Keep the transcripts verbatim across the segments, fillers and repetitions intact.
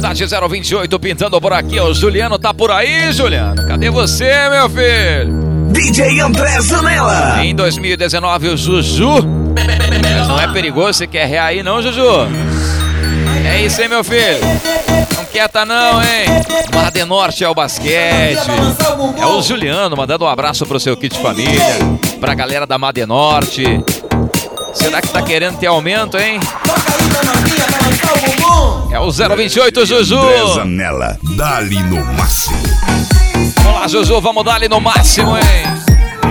Unidade zero vinte e oito pintando por aqui. O Juliano tá por aí, Juliano? Cadê você, meu filho? D J André Zanella. Em dois mil e dezenove, o Juju. Mas não é perigoso, você quer rear aí não, Juju? É isso, hein, meu filho? Não quieta não, hein? Madenorte é o basquete. É o Juliano mandando um abraço pro seu kit família, pra galera da Madenorte. Será que tá querendo ter aumento, hein? É o zero vinte e oito, Juju. André Zanella, dá-lhe no máximo. Vamos lá, Juju, vamos dar ali no máximo, hein?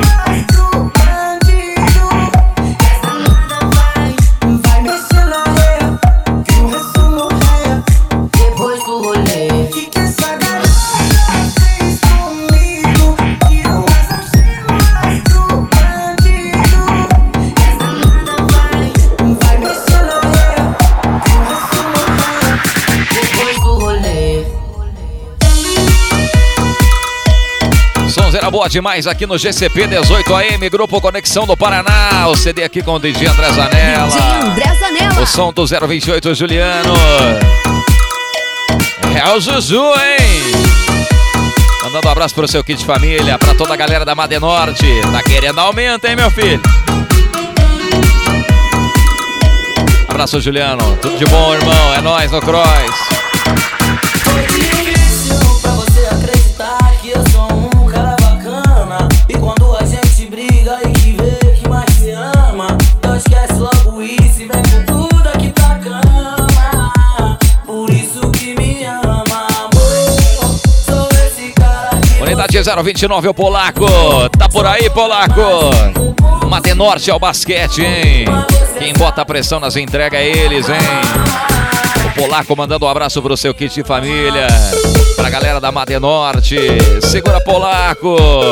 Sonzeira boa demais aqui no G C P dezoito A M, Grupo Conexão do Paraná. O C D aqui com o D J André Zanella. D J André Zanella. O som do zero vinte e oito, Juliano. É o Juju, hein? Mandando um abraço pro seu kit família, pra toda a galera da Madenorte. Tá querendo aumento, hein, meu filho? Abraço, Juliano. Tudo de bom, irmão. É nóis no Cross. Unidade zero vinte e nove, o Polaco. Tá por aí, Polaco. Madenorte é o basquete, hein? Quem bota a pressão nas entregas é eles, hein? O Polaco mandando um abraço pro seu kit de família, pra galera da Madenorte. Segura, Polaco.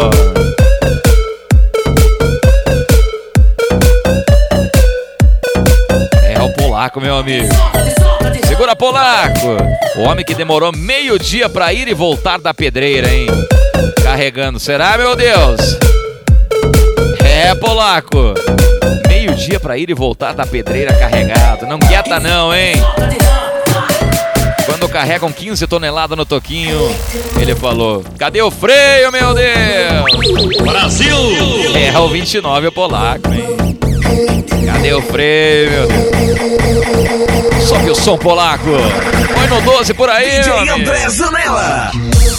É o Polaco, meu amigo. Segura, Polaco. O homem que demorou meio dia pra ir e voltar da pedreira, hein? Carregando. Será, meu Deus? É, Polaco. Meio dia pra ir e voltar da pedreira carregado. Não quieta não, hein? Quando carregam quinze toneladas no toquinho, ele falou: cadê o freio, meu Deus? Brasil! É o vinte e nove, o Polaco, hein? Cadê o freio, meu Deus? Sobe o som, Polaco. Põe no doze por aí, D J meu amigo. André Zanella.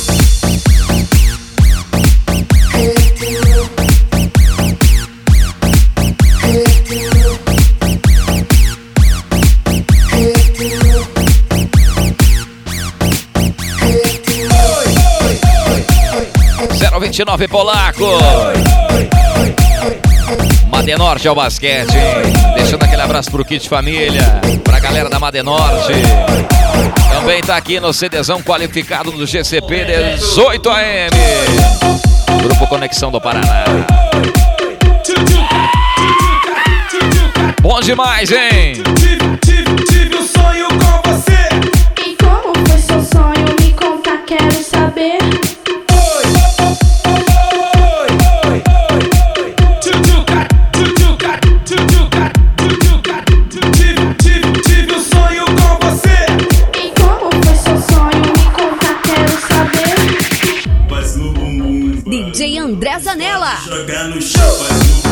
zero vinte e nove, Polaco. Madenorte é o basquete, hein? Deixando aquele abraço pro kit família, pra galera da Madenorte. Também tá aqui no CDzão qualificado do G C P dezoito A M, Grupo Conexão do Paraná. Bom demais, hein? Tive, tive um sonho com você. E como foi seu sonho? Me conta, quero saber. D J André Zanella. Jogar no chão,